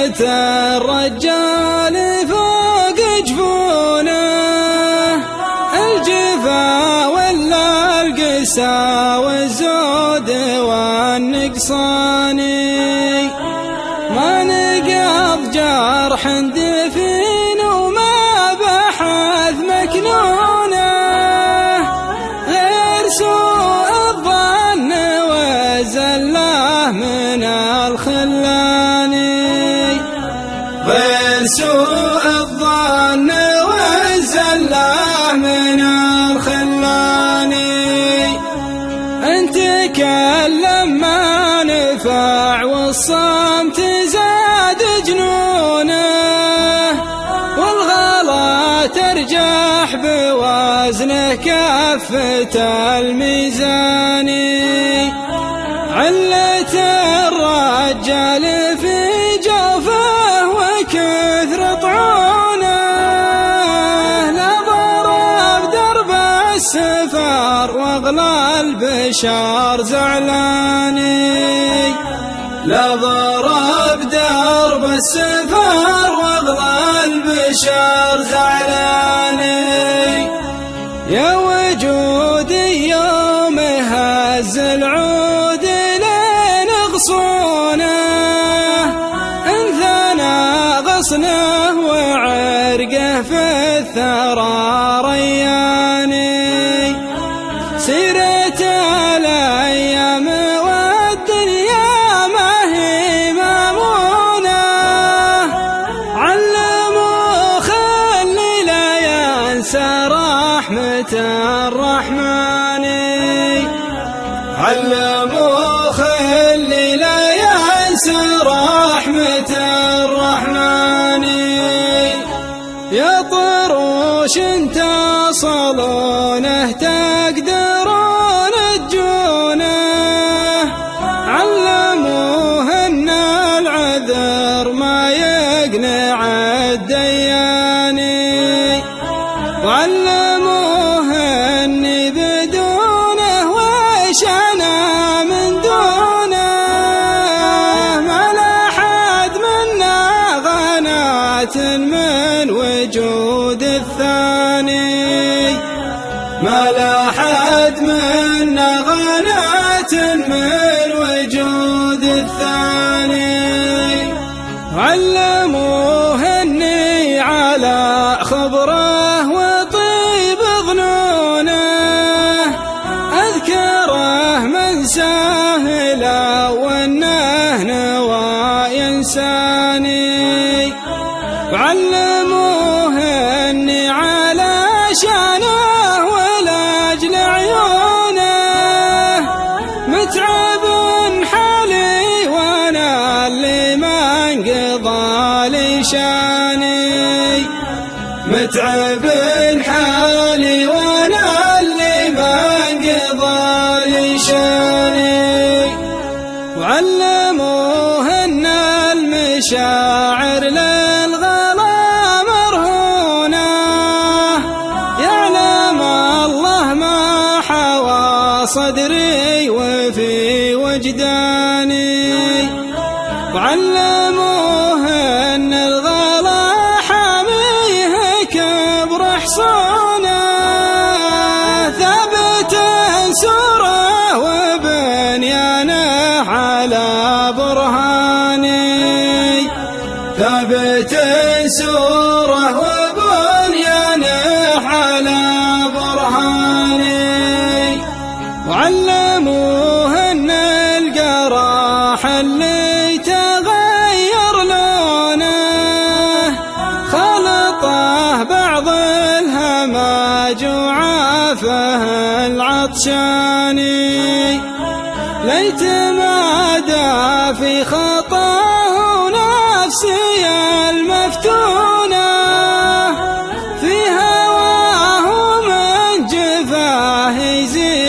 كلمة الرجال فوق جفونه، الجفا ولا القسا والزود والنقصان، ما نقض جرح دفين وما بحث مكنونه، غير سوء الظن والزله من الخلان، غير سوء الظن والزله من الخلان. انت تكلم ما نفع والصمت زاد جنونه، والغلا ترجح بوزنه كفة الميزان، علة الرجال في جوفه وكثر طعونه، لا ضرب درب السفر واغلى البشر زعلاني، لا ضرب درب السفر واغلى البشر زعلاني. يا وجودي يوم هز العود لين غصونه، انثنى غصنه وعرقه في الثرى رياني، سيرة الايام والدنيا ما هي مامونه، علموا خلي لا ينسى رحمة الرحمن، علموا خلي لا ينسى رحمة الرحمن. يا طروش تصلونه تقدرون تجونه، علموه ان العذر ما يقنع الديان، وعلموه اني بدونه وش انا من دونه، ما لحد منا غنات من وجود الثاني، ما لحد منا غنات من وجود الثاني. علموه اني على خبره وطيب ظنونه، اذكره من ساهله وانه نوى ينساني، وعلموه اني على شانه ولاجل عيونه، متعب حالي وانا اللي ما انقضى لي شاني، متعب حالي وانا اللي ما انقضى لي شاني. وعلموه ان المشاعر للغلا مرهونه، يعلم الله ما حوى صدري وفي وجداني، وعلموه ان الغلا حاميه كبر حصونه، ثابت سوره وبنيانه على برهاني، ثابت سوره وبنيانه على برهاني. وعلموه ان القراح اللي تغير لونه، خلطه بعض الهماج وعافه العطشاني، ليتمادى في خطاه نفسي المفتونه، في هواه من جفاه يزيد